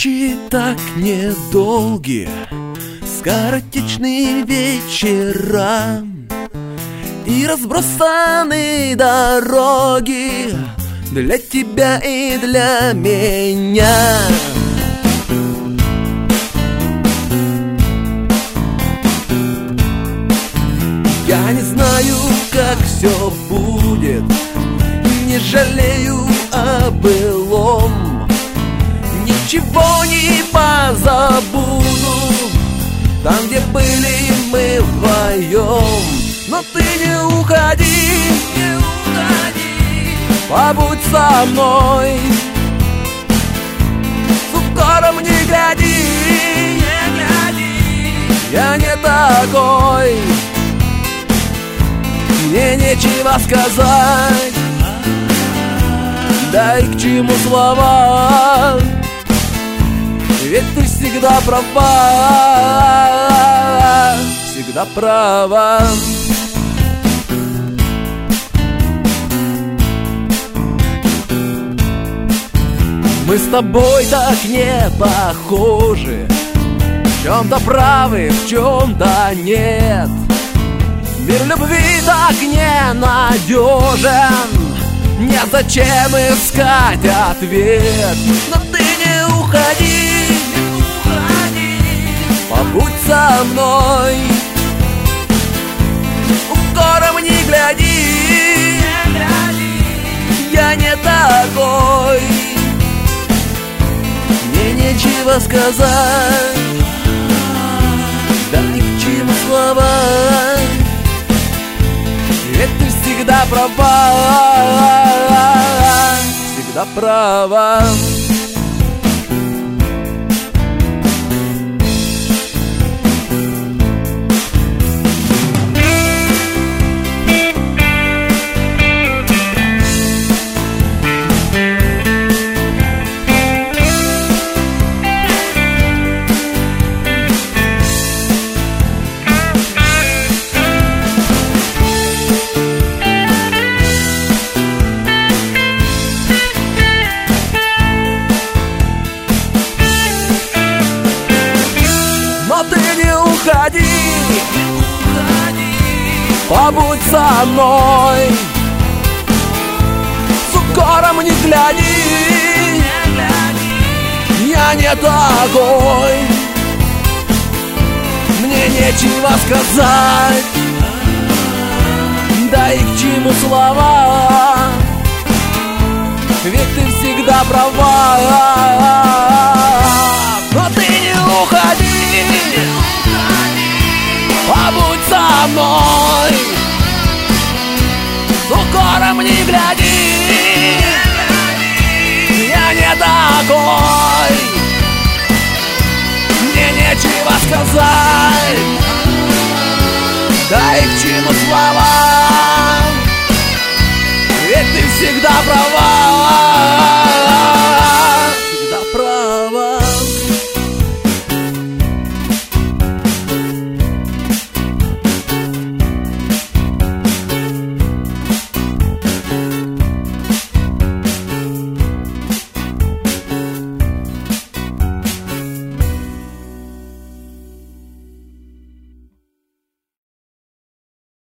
Ночи так недолгие, скоротечные вечера и разбросаны дороги для тебя и для меня. Я не знаю, как все будет, не жалею о былом, ничего не позабуду, там, где были мы вдвоем. Но ты не уходи, побудь со мной, с укором не гляди, я не такой, мне нечего сказать, да и к чему слова, ведь ты всегда права, всегда права. Мы с тобой так не похожи, в чем-то правы, в чем-то нет. Мир любви так ненадежен, нет, зачем искать ответ. Но ты не уходи, побудь со мной, укором не гляди, я не такой, мне нечего сказать, да ни к чему слова, ведь ты всегда права, всегда права. Побудь со мной, с укором не гляди, я не такой, мне нечего сказать, да и к чему слова, ведь ты всегда права. Но ты не уходи, побудь со мной, с укором не гляди, я не такой, мне нечего сказать, да и к чему слова, ведь ты всегда права,